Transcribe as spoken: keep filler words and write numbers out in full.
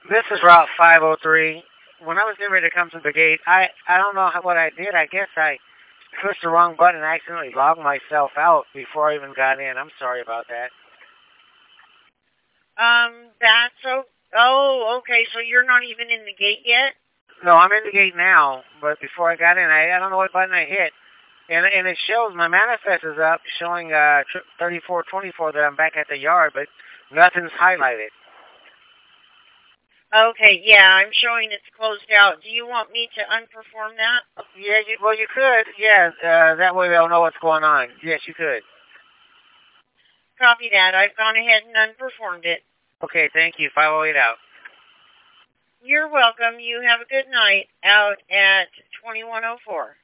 This is Route five oh three. When I was getting ready to come to the gate, I I don't know how, what I did. I guess I pushed the wrong button and accidentally logged myself out before I even got in. I'm sorry about that. Um, that's so. Oh, okay. So you're not even in the gate yet. No, I'm in the gate now, but before I got in, I, I don't know what button I hit. And and it shows my manifest is up, showing uh thirty-four twenty-four that I'm back at the yard, but nothing's highlighted. Okay, yeah, I'm showing it's closed out. Do you want me to unperform that? Yeah, you, well you could. Yeah, uh, that way they'll know what's going on. Yes, you could. Copy that. I've gone ahead and unperformed it. Okay, thank you. five oh eight out. You're welcome. You have a good night out at twenty-one oh four.